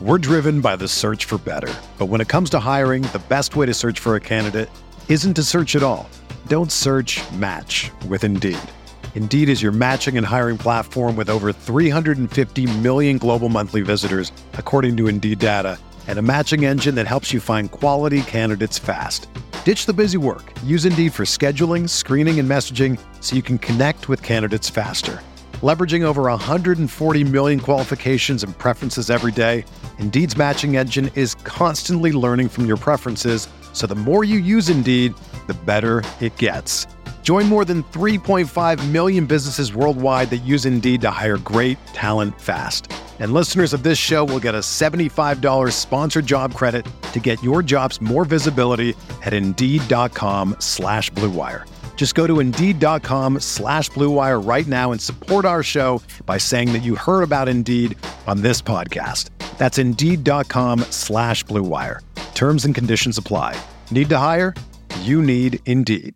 We're driven by the search for better. But when it comes to hiring, the best way to search for a candidate isn't to search at all. Don't search, match with Indeed. Indeed is your matching and hiring platform with over 350 million global monthly visitors, according to Indeed data, and a matching engine that helps you find quality candidates fast. Ditch the busy work. Use Indeed for scheduling, screening, and messaging so you can connect with candidates faster. Leveraging over 140 million qualifications and preferences every day, Indeed's matching engine is constantly learning from your preferences, so the more you use Indeed, the better it gets. Join more than 3.5 million businesses worldwide that use Indeed to hire great talent fast. And listeners of this show will get a $75 sponsored job credit to get your jobs more visibility at Indeed.com/Blue Wire. Just go to Indeed.com/Blue Wire right now and support our show by saying that you heard about Indeed on this podcast. That's Indeed.com/Blue Wire. Terms and conditions apply. Need to hire? You need Indeed.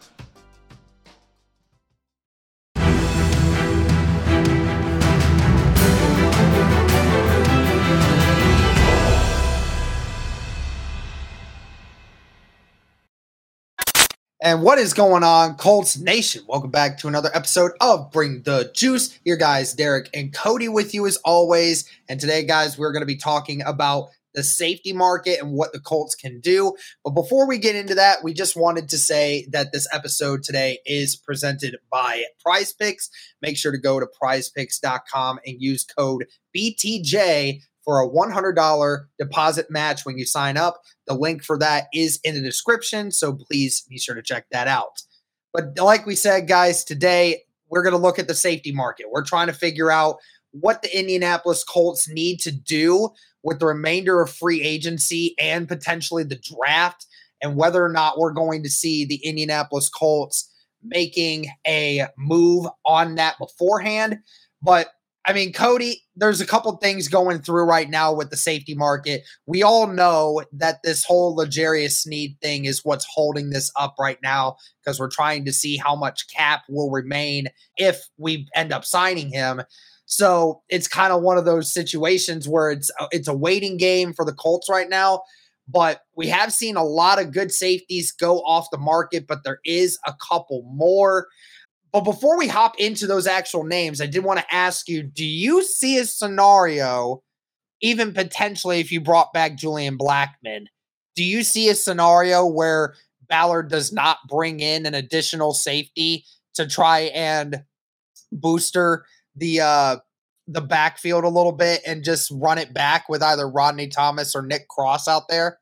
And what is going on, Colts Nation? Welcome back to another episode of Bring the Juice. Your guys, Derek and Cody, with you as always. And today, guys, we're going to be talking about the safety market and what the Colts can do. But before we get into that, we just wanted to say that this episode today is presented by PrizePicks. Make sure to go to prizepicks.com and use code BTJ for a $100 deposit match when you sign up. The link for that is in the description, so please be sure to check that out. But like we said, guys, today we're going to look at the safety market. We're trying to figure out what the Indianapolis Colts need to do with the remainder of free agency and potentially the draft, and whether or not we're going to see the Indianapolis Colts making a move on that beforehand. But I mean, Cody, there's a couple things going through right now with the safety market. We all know that this whole L'Jarius Sneed thing is what's holding this up right now, because we're trying to see how much cap will remain if we end up signing him. So it's kind of one of those situations where it's a waiting game for the Colts right now. But we have seen a lot of good safeties go off the market, but there is a couple more. But before we hop into those actual names, I did want to ask you, do you see a scenario, even potentially if you brought back Julian Blackmon, do you see a scenario where Ballard does not bring in an additional safety to try and booster the backfield a little bit and just run it back with either Rodney Thomas or Nick Cross out there?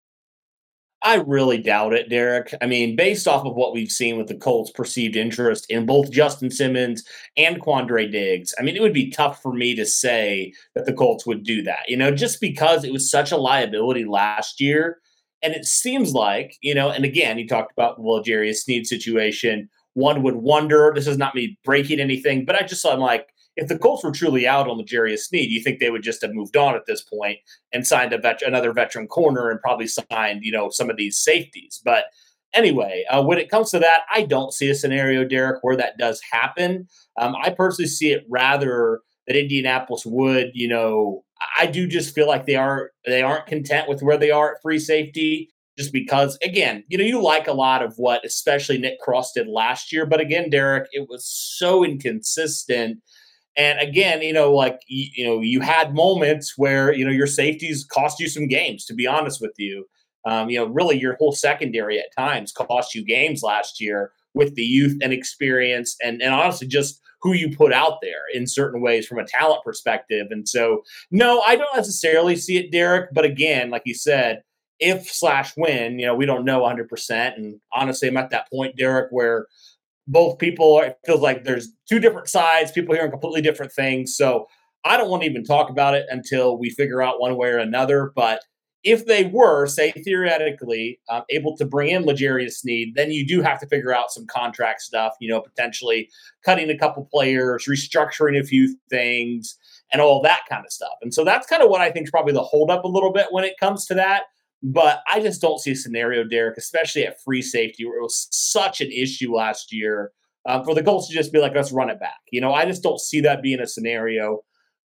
I really doubt it, Derek. I mean, based off of what we've seen with the Colts' perceived interest in both Justin Simmons and Quandre Diggs, I mean, it would be tough for me to say that the Colts would do that, just because it was such a liability last year. And it seems like, and again, you talked about the L'Jarius Sneed situation. One would wonder, this is not me breaking anything, but I'm like, if the Colts were truly out on L'Jarius Sneed, you think they would just have moved on at this point and signed another veteran corner and probably signed, some of these safeties. But anyway, when it comes to that, I don't see a scenario, Derek, where that does happen. I personally see it rather that Indianapolis would, I do just feel like they aren't content with where they are at free safety. Just because, again, you like a lot of what especially Nick Cross did last year. But again, Derek, it was so inconsistent. And again, you had moments where, your safeties cost you some games, to be honest with you. Really your whole secondary at times cost you games last year with the youth and experience and honestly just who you put out there in certain ways from a talent perspective. And so, no, I don't necessarily see it, Derek. But again, like you said, if/when, we don't know 100%. And honestly, I'm at that point, Derek, where both people it feels like there's two different sides, people hearing completely different things. So I don't want to even talk about it until we figure out one way or another. But if they were, say, theoretically, able to bring in L'Jarius Sneed, then you do have to figure out some contract stuff, potentially cutting a couple players, restructuring a few things, and all that kind of stuff. And so that's kind of what I think is probably the holdup a little bit when it comes to that. But I just don't see a scenario, Derek, especially at free safety, where it was such an issue last year for the Colts to just be like, let's run it back. I just don't see that being a scenario.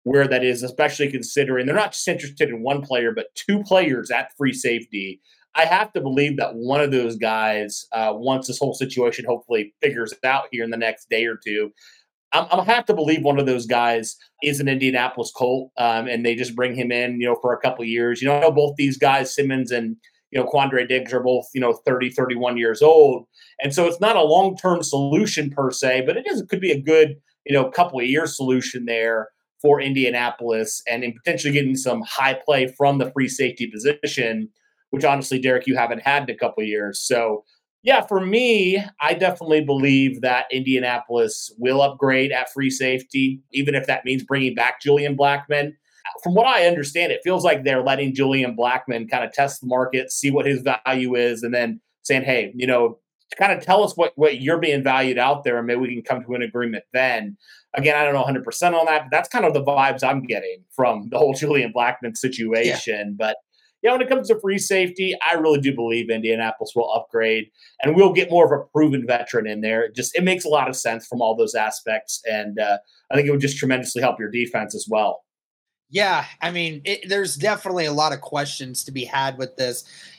where that is, especially considering they're not just interested in one player, but two players at free safety. I have to believe that one of those guys, once this whole situation hopefully figures out here in the next day or two, I'm have to believe one of those guys is an Indianapolis Colt, and they just bring him in, for a couple of years. I know both these guys, Simmons and Quandre Diggs, are both 30, 31 years old, and so it's not a long-term solution per se, but it could be a good couple of year solution there for Indianapolis, and in potentially getting some high play from the free safety position, which honestly, Derek, you haven't had in a couple of years. So. Yeah, for me, I definitely believe that Indianapolis will upgrade at free safety, even if that means bringing back Julian Blackmon. From what I understand, it feels like they're letting Julian Blackmon kind of test the market, see what his value is, and then saying, hey, kind of tell us what you're being valued out there, and maybe we can come to an agreement then. Again, I don't know 100% on that, but that's kind of the vibes I'm getting from the whole Julian Blackmon situation. Yeah. But when it comes to free safety, I really do believe Indianapolis will upgrade, and we'll get more of a proven veteran in there. It makes a lot of sense from all those aspects, and I think it would just tremendously help your defense as well. Yeah, I mean, there's definitely a lot of questions to be had with this.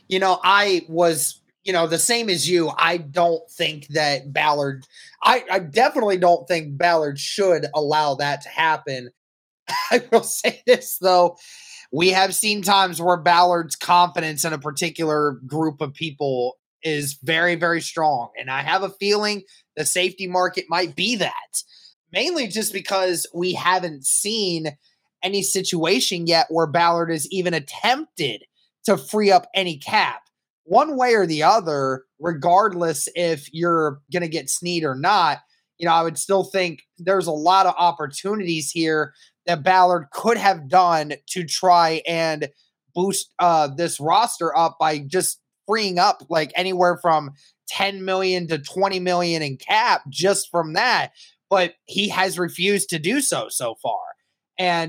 I was, the same as you. I don't think that Ballard – I definitely don't think Ballard should allow that to happen. I will say this, though. We have seen times where Ballard's confidence in a particular group of people is very, very strong. And I have a feeling the safety market might be that. Mainly just because we haven't seen any situation yet where Ballard has even attempted to free up any cap. One way or the other, regardless if you're going to get Snead or not, I would still think there's a lot of opportunities here that Ballard could have done to try and boost this roster up by just freeing up like anywhere from 10 million to 20 million in cap just from that. But he has refused to do so far. And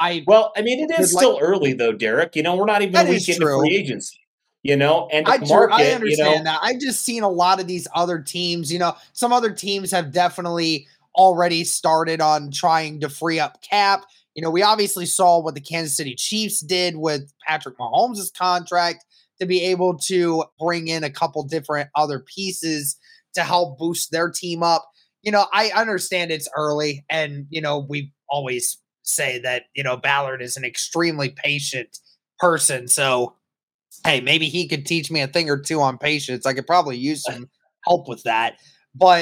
it is still early though, Derek. We're not even a week into free agency. And the market, I understand that. I've just seen a lot of these other teams, some other teams have definitely already started on trying to free up cap. We obviously saw what the Kansas City Chiefs did with Patrick Mahomes' contract to be able to bring in a couple different other pieces to help boost their team up. I understand it's early, and, we always say that, Ballard is an extremely patient person. So, hey, maybe he could teach me a thing or two on patience. I could probably use some help with that. But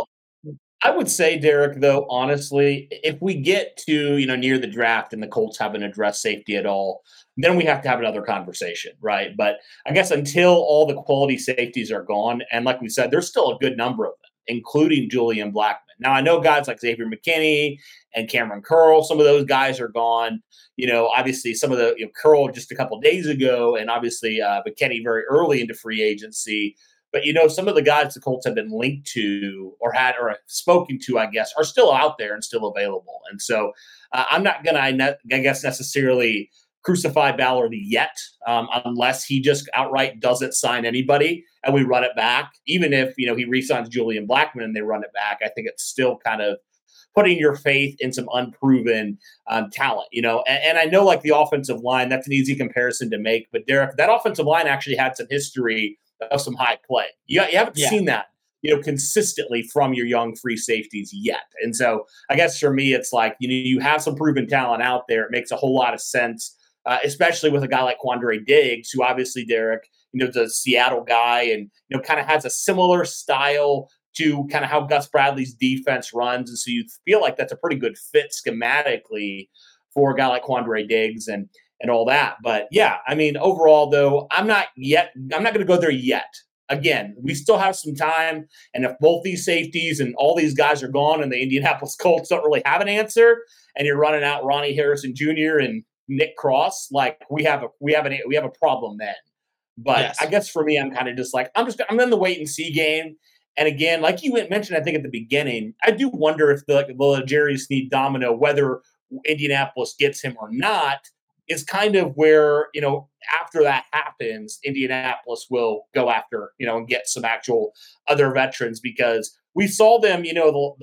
I would say, Derek, though, honestly, if we get to, near the draft and the Colts haven't addressed safety at all, then we have to have another conversation, right? But I guess until all the quality safeties are gone, and like we said, there's still a good number of them, including Julian Blackmon. Now, I know guys like Xavier McKinney and Cameron Curl, some of those guys are gone. Obviously some of the Curl just a couple of days ago, and obviously McKinney very early into free agency. But, some of the guys the Colts have been linked to or spoken to, I guess, are still out there and still available. And so I'm not going to, necessarily crucify Ballard yet, unless he just outright doesn't sign anybody and we run it back. Even if, he re-signs Julian Blackmon and they run it back, I think it's still kind of putting your faith in some unproven talent, and I know like the offensive line, that's an easy comparison to make. But Derek, that offensive line actually had some history of some high play. You haven't seen that, consistently from your young free safeties yet. And so I guess for me, it's like, you have some proven talent out there. It makes a whole lot of sense, especially with a guy like Quandre Diggs, who obviously, Derek, is a Seattle guy and, kind of has a similar style to kind of how Gus Bradley's defense runs. And so you feel like that's a pretty good fit schematically for a guy like Quandre Diggs and all that. But yeah, I mean, overall though, I'm not going to go there yet. Again, we still have some time. And if both these safeties and all these guys are gone and the Indianapolis Colts don't really have an answer, and you're running out Ronnie Harrison Jr. and Nick Cross, like we have a problem then. But yes. I guess for me, I'm kind of just like, I'm in the wait and see game. And again, like you mentioned, I think at the beginning, I do wonder if the Jerry Snead domino, whether Indianapolis gets him or not, is kind of where, after that happens, Indianapolis will go after, and get some actual other veterans, because we saw them, the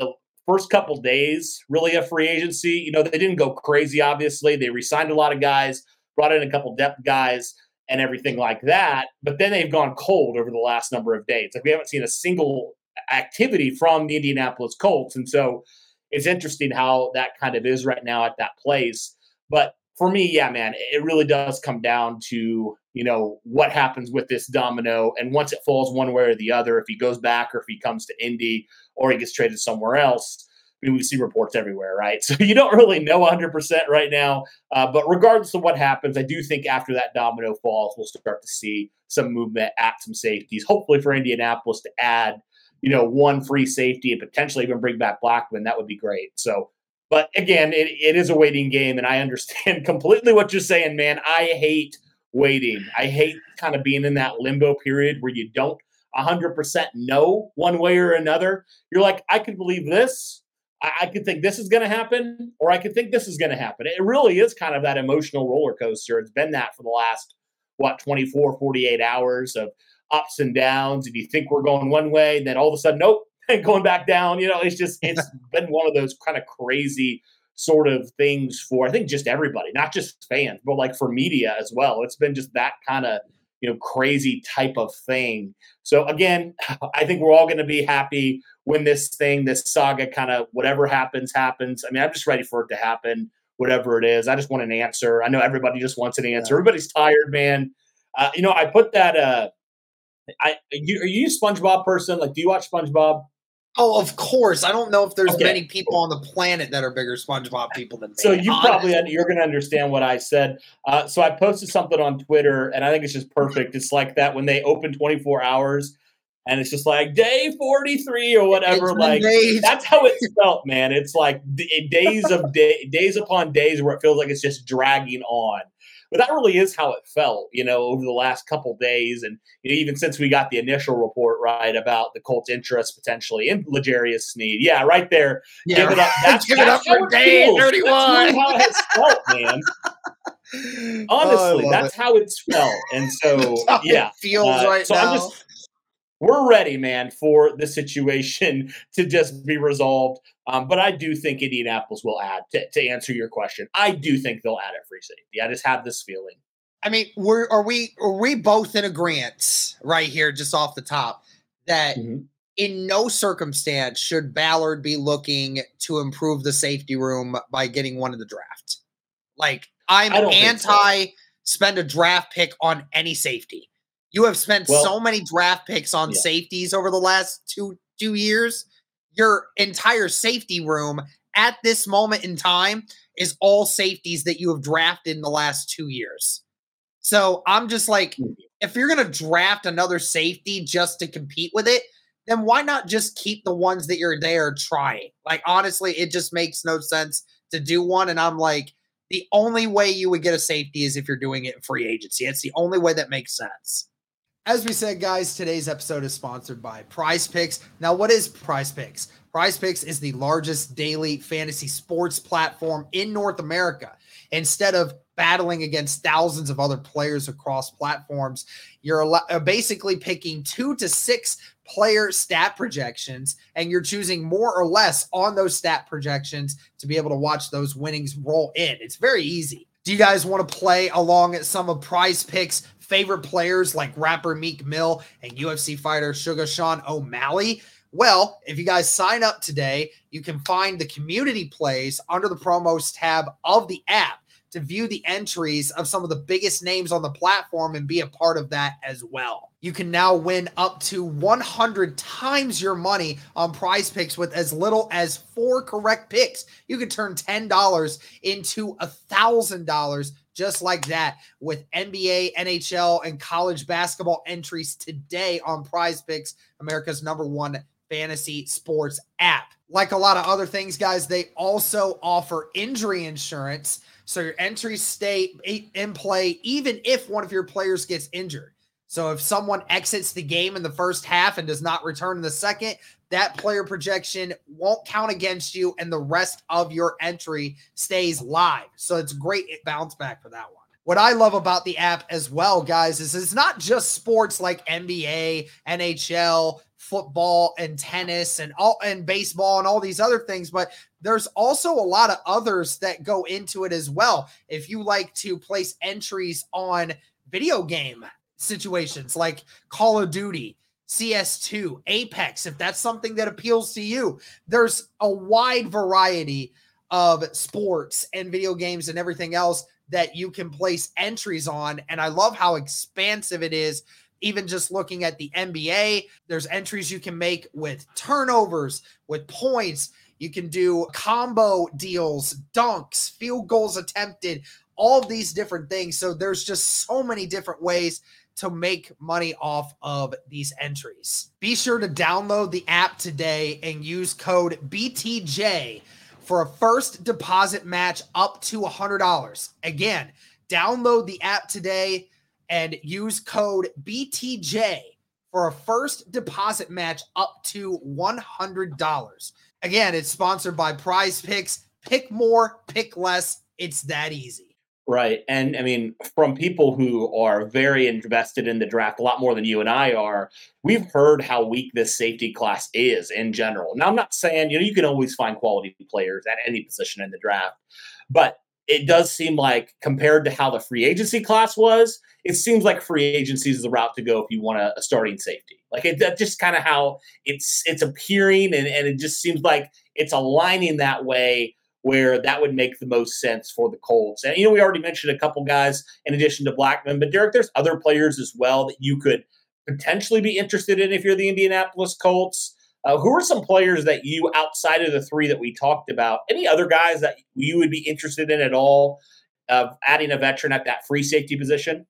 first couple days really of free agency, they didn't go crazy, obviously. They re-signed a lot of guys, brought in a couple depth guys and everything like that. But then they've gone cold over the last number of days. Like we haven't seen a single activity from the Indianapolis Colts. And so it's interesting how that kind of is right now at that place. But for me, yeah, man, it really does come down to, what happens with this domino. And once it falls one way or the other, if he goes back or if he comes to Indy or he gets traded somewhere else, we see reports everywhere, right? So you don't really know 100% right now. But regardless of what happens, I do think after that domino falls, we'll start to see some movement at some safeties, hopefully for Indianapolis to add, one free safety and potentially even bring back Blackman. That would be great. So, but again, it is a waiting game, and I understand completely what you're saying, man. I hate waiting. I hate kind of being in that limbo period where you don't 100% know one way or another. You're like, I could believe this. I could think this is going to happen, or I could think this is going to happen. It really is kind of that emotional roller coaster. It's been that for the last, 24, 48 hours of ups and downs. And you think we're going one way, and then all of a sudden, nope, going back down. It's been one of those kind of crazy sort of things for, I think, just everybody, not just fans, but like for media as well. It's been just that kind of, crazy type of thing. So again, I think we're all going to be happy when this saga kind of, whatever happens. I mean, I'm just ready for it to happen, whatever it is. I just want an answer. I know everybody just wants an answer. Yeah. Everybody's tired, man. I put that, are you a SpongeBob person? Like, do you watch SpongeBob? Oh, of course. I don't know if there's many people on the planet that are bigger SpongeBob people than me. So you're going to understand what I said. So I posted something on Twitter, and I think it's just perfect. It's like that when they open 24 hours, and it's just like day 43 or whatever. Like that's how it felt, man. It's like days upon days where it feels like it's just dragging on. But that really is how it felt, over the last couple days. And even since we got the initial report, right, about the Colts' interest potentially in L'Jarius Sneed. Yeah, right there. Yeah, give it up. Give it up for day 31. That's really how it's felt, man. Honestly, that's how it's felt. And so, yeah. It feels right so now. We're ready, man, for the situation to just be resolved. But I do think Indianapolis will add, to answer your question. I do think they'll add at free safety. I just have this feeling. I mean, are we both in agreement right here, just off the top, that in no circumstance should Ballard be looking to improve the safety room by getting one in the draft? Like, I'm anti-spend a draft pick on any safety. You have spent so many draft picks on safeties over the last two years. Your entire safety room at this moment in time is all safeties that you have drafted in the last 2 years. So I'm just like, if you're going to draft another safety just to compete with it, then why not just keep the ones that you're there trying? Like, honestly, it just makes no sense to do one. And I'm like, the only way you would get a safety is if you're doing it in free agency. It's the only way that makes sense. As we said, guys, today's episode is sponsored by Prize Picks. Now, what is Prize Picks? Prize Picks is the largest daily fantasy sports platform in North America. Instead of battling against thousands of other players across platforms, you're basically picking 2 to 6 player stat projections, and you're choosing more or less on those stat projections to be able to watch those winnings roll in. It's very easy. Do you guys want to play along at some of Prize Picks' favorite players like rapper Meek Mill and UFC fighter Sugar Sean O'Malley? Well, if you guys sign up today, you can find the community plays under the promos tab of the app to view the entries of some of the biggest names on the platform and be a part of that as well. You can now win up to 100 times your money on Prize Picks with as little as 4 correct picks. You can turn $10 into $1,000 just like that with NBA, NHL, and college basketball entries today on Prize Picks, America's #1 fantasy sports app. Like a lot of other things, guys, they also offer injury insurance, so your entries stay in play even if one of your players gets injured. So if someone exits the game in the first half and does not return in the second, that player projection won't count against you and the rest of your entry stays live. So it's a great bounce back for that one. what I love about the app as well, guys, is it's not just sports like NBA, NHL, football, and tennis, and baseball, and all these other things, but there's also a lot of others that go into it as well. If you like to place entries on video game situations like Call of Duty, CS2, Apex, if that's something that appeals to you, there's a wide variety of sports and video games and everything else that you can place entries on. And I love how expansive it is. Even just looking at the NBA, there's entries you can make with turnovers, with points. You can do combo deals, dunks, field goals attempted, all of these different things. So there's just so many different ways to make money off of these entries. Be sure to download the app today and use code BTJ for a first deposit match up to $100. Again, download the app today and use code BTJ for a first deposit match up to $100. Again, it's sponsored by Prize Picks. Pick more, pick less. It's that easy. Right. And I mean, from people who are very invested in the draft, a lot more than you and I are, we've heard how weak this safety class is in general. Now, I'm not saying, you can always find quality players at any position in the draft, but it does seem like compared to how the free agency class was, it seems like free agency is the route to go if you want a starting safety. Like that's just kind of how it's appearing. And it just seems like it's aligning that way, where that would make the most sense for the Colts. And, we already mentioned a couple guys in addition to Blackman, but Derek, there's other players as well that you could potentially be interested in if you're the Indianapolis Colts. Who are some players that you, outside of the three that we talked about, any other guys that you would be interested in at all, adding a veteran at that free safety position?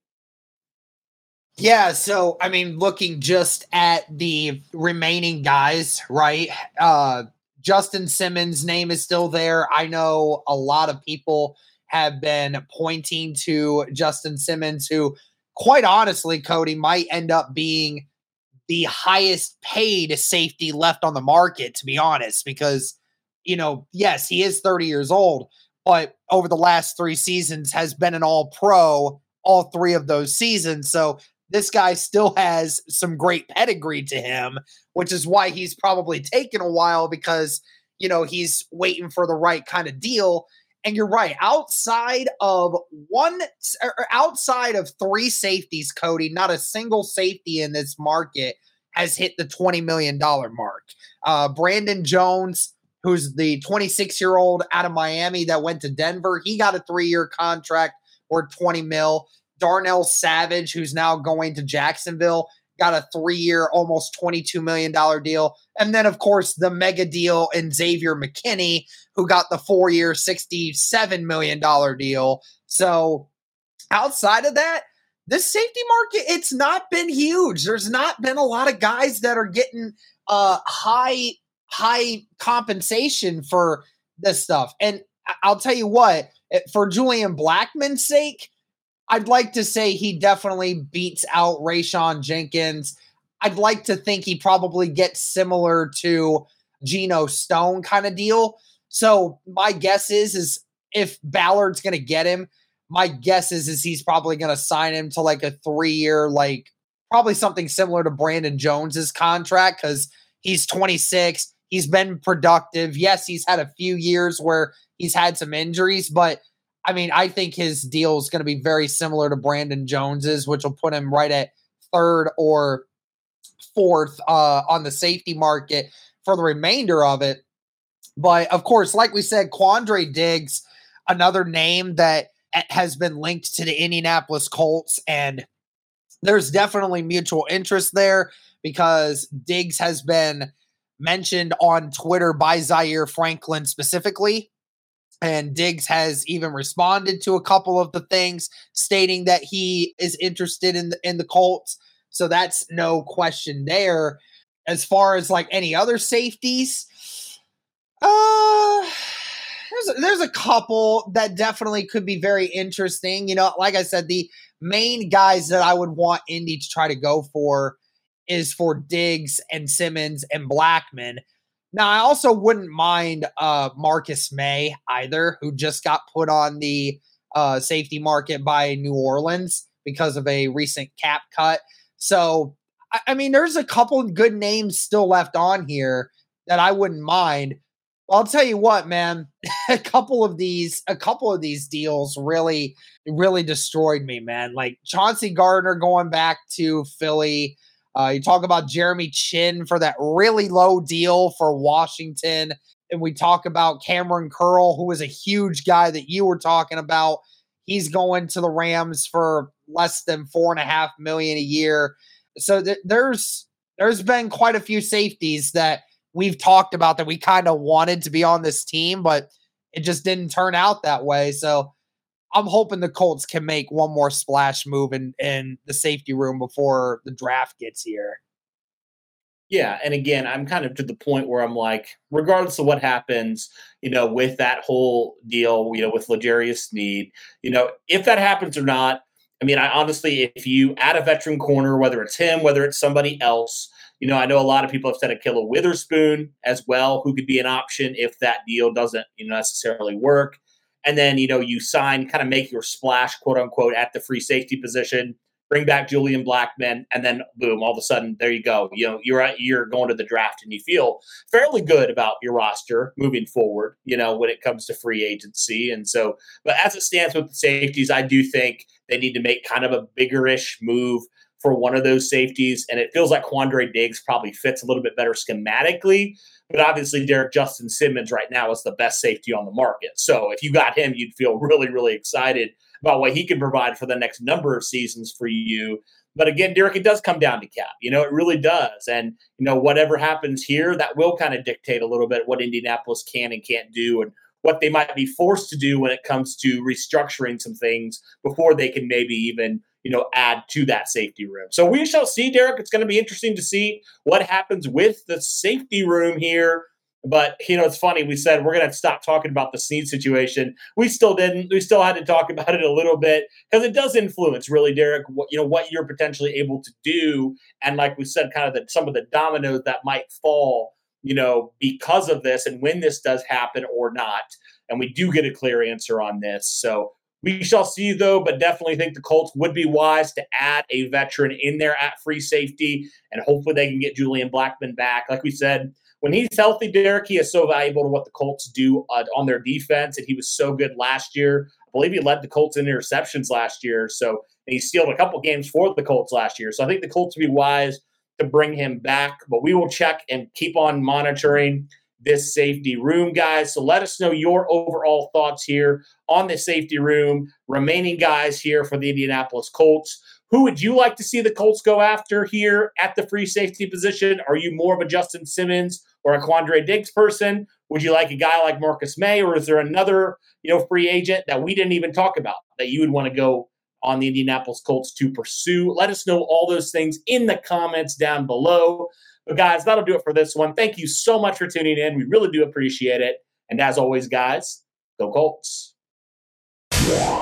Yeah, so, I mean, looking just at the remaining guys, right? Justin Simmons' name is still there. I know a lot of people have been pointing to Justin Simmons, who, quite honestly, Cody, might end up being the highest paid safety left on the market, to be honest, because, yes, he is 30 years old, but over the last 3 seasons has been an all-pro all 3 of those seasons. So this guy still has some great pedigree to him, which is why he's probably taken a while because, he's waiting for the right kind of deal. And you're right. Outside of 3 safeties, Cody, not a single safety in this market has hit the $20 million mark. Brandon Jones, who's the 26-year-old out of Miami that went to Denver, he got a 3-year contract worth $20 million. Darnell Savage, who's now going to Jacksonville, got a 3-year, almost $22 million deal. And then, of course, the mega deal in Xavier McKinney, who got the 4-year, $67 million deal. So outside of that, this safety market, it's not been huge. There's not been a lot of guys that are getting high compensation for this stuff. And I'll tell you what, for Julian Blackmon's sake, I'd like to say he definitely beats out Rayshawn Jenkins. I'd like to think he probably gets similar to Geno Stone kind of deal. So my guess is if Ballard's going to get him, my guess is he's probably going to sign him to like a 3-year, probably something similar to Brandon Jones's contract because he's 26. He's been productive. Yes, he's had a few years where he's had some injuries, but I mean, I think his deal is going to be very similar to Brandon Jones's, which will put him right at 3rd or 4th on the safety market for the remainder of it. But, of course, like we said, Quandre Diggs, another name that has been linked to the Indianapolis Colts, and there's definitely mutual interest there because Diggs has been mentioned on Twitter by Zaire Franklin specifically. And Diggs has even responded to a couple of the things, stating that he is interested in the Colts. So that's no question there. As far as any other safeties, there's a couple that definitely could be very interesting. Like I said, the main guys that I would want Indy to try to go for is for Diggs and Simmons and Blackman. Now, I also wouldn't mind Marcus May either, who just got put on the safety market by New Orleans because of a recent cap cut. So, I mean, there's a couple of good names still left on here that I wouldn't mind. I'll tell you what, man, a couple of these deals really destroyed me, man. Like Chauncey Gardner going back to Philly. You talk about Jeremy Chin for that really low deal for Washington. And we talk about Cameron Curl, who was a huge guy that you were talking about. He's going to the Rams for less than $4.5 million a year. So there's been quite a few safeties that we've talked about that we kind of wanted to be on this team, but it just didn't turn out that way. So I'm hoping the Colts can make one more splash move in the safety room before the draft gets here. Yeah, and again, I'm kind of to the point where I'm like, regardless of what happens, with that whole deal, with L'Jarius Sneed, if that happens or not, I mean, I honestly, if you add a veteran corner, whether it's him, whether it's somebody else, I know a lot of people have said Ahkello Witherspoon as well, who could be an option if that deal doesn't necessarily work. And then, you sign, kind of make your splash, quote unquote, at the free safety position, bring back Julian Blackmon, and then boom, all of a sudden, there you go. You're going to the draft and you feel fairly good about your roster moving forward, when it comes to free agency. And so, but as it stands with the safeties, I do think they need to make kind of a bigger-ish move for one of those safeties. And it feels like Quandre Diggs probably fits a little bit better schematically. But obviously, Derek Justin Simmons right now is the best safety on the market. So if you got him, you'd feel really, really excited about what he can provide for the next number of seasons for you. But again, Derek, it does come down to cap. It really does. And, whatever happens here, that will kind of dictate a little bit what Indianapolis can and can't do and what they might be forced to do when it comes to restructuring some things before they can maybe even add to that safety room. So we shall see, Derek. It's going to be interesting to see what happens with the safety room here. But, it's funny. We said we're going to stop talking about the Sneed situation. We still didn't. We still had to talk about it a little bit because it does influence, really, Derek, what you're potentially able to do. And like we said, kind of some of the dominoes that might fall, because of this and when this does happen or not. And we do get a clear answer on this. So we shall see, though, but definitely think the Colts would be wise to add a veteran in there at free safety, and hopefully they can get Julian Blackmon back. Like we said, when he's healthy, Derek, he is so valuable to what the Colts do on their defense, and he was so good last year. I believe he led the Colts in interceptions last year, and he stealed a couple games for the Colts last year. So I think the Colts would be wise to bring him back, but we will check and keep on monitoring this safety room, guys. So let us know your overall thoughts here on the safety room. Remaining guys here for the Indianapolis Colts. Who would you like to see the Colts go after here at the free safety position? Are you more of a Justin Simmons or a Quandre Diggs person? Would you like a guy like Marcus May, or is there another free agent that we didn't even talk about that you would want to go on the Indianapolis Colts to pursue? Let us know all those things in the comments down below. But guys, that'll do it for this one. Thank you so much for tuning in. We really do appreciate it. And as always, guys, go Colts.